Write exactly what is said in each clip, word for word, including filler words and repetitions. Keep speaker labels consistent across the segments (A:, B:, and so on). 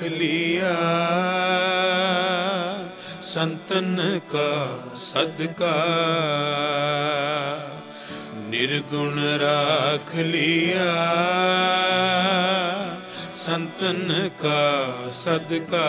A: लिया, संतन का सदका निर्गुण राख लिया, संतन का सदका।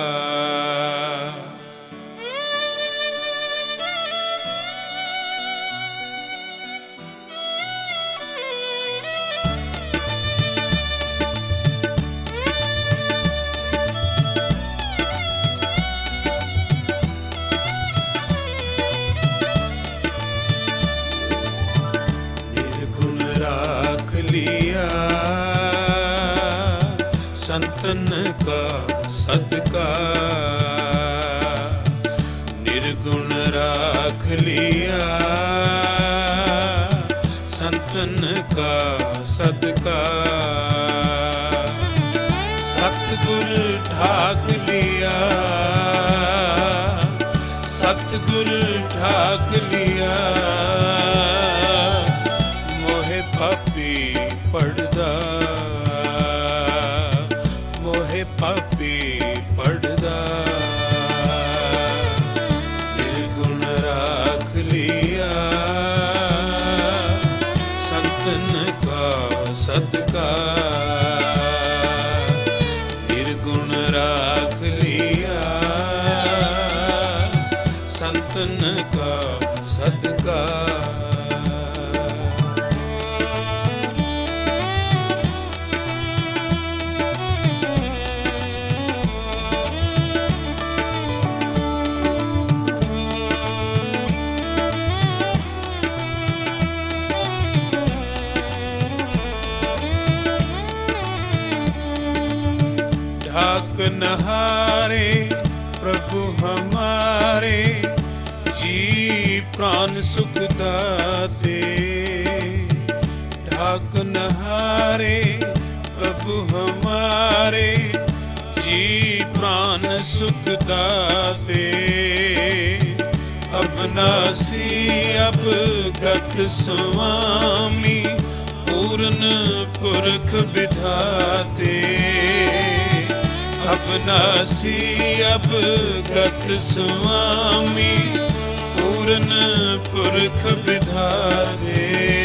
A: संतन का सदका निर्गुण राख लिया, संतन का सदका। सतगुर ढाक लिया, सतगुर ढाक लिया, मोहे पापी पड़दा, मोहे पापी पड़दा। निर्गुण राख लिया, संतन का सदका निर्गुण राख लिया, संतन का सदका। ढाक नहारे प्रभु हमारे, जी प्राण सुख दाते। ढाक नहारे प्रभु हमारे, जी प्राण सुख दाते। अब नासी अब गत स्वामी, पूर्ण पुरख विधाते। अब नासी अब गत स्वामी, पूर्ण पुरख विधाते।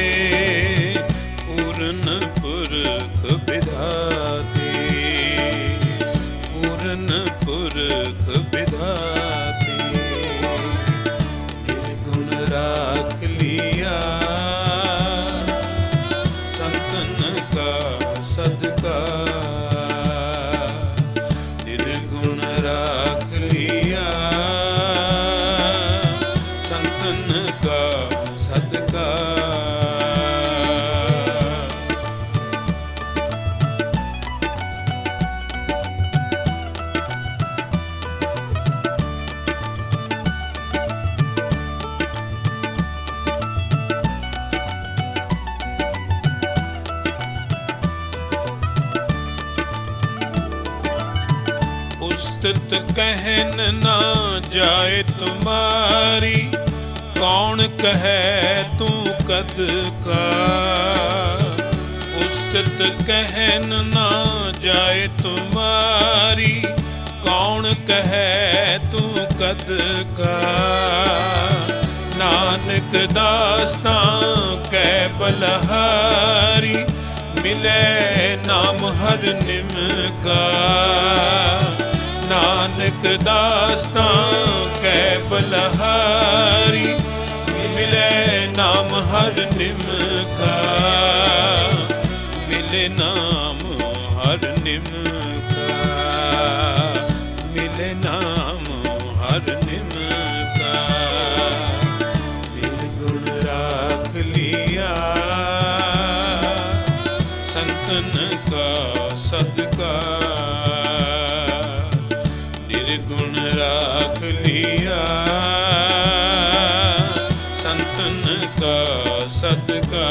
A: पूर्ण पुरख विधाते, पूर्ण पुरख विधाते। निर्गुण राख लिया, संतन का सदका राख लिया, संतन का सदका। उस्तित कहन ना जाए तुम्हारी, कौन कहे तू कद का। उस्तित कहन ना जाए तुम्हारी, कौन कहे तू कद का। नानक दास्तां कै बलहारी, मिले नाम हर निम का। नानक दास्तां कै बलहारी, मिले नाम हर निम का। मिले नाम हर निम का, मिले नाम हर निम का। निर्गुण राख लिया, संतन का सदका निर्गुण राख लिया, संतन का सदका।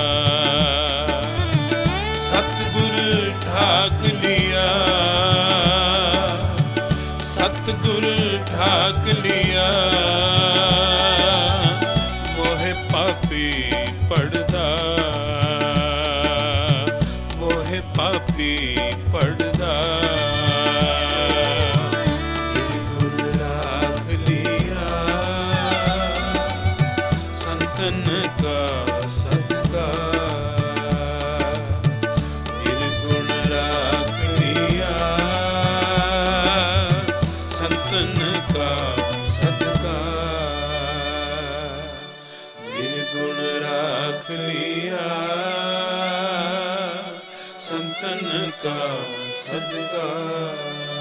A: सतगुर ढाक लिया, सतगुर ढाक लिया, मोहे पापी पड़दा, मोहे पापी पड़दा। लिया संतन का सदका।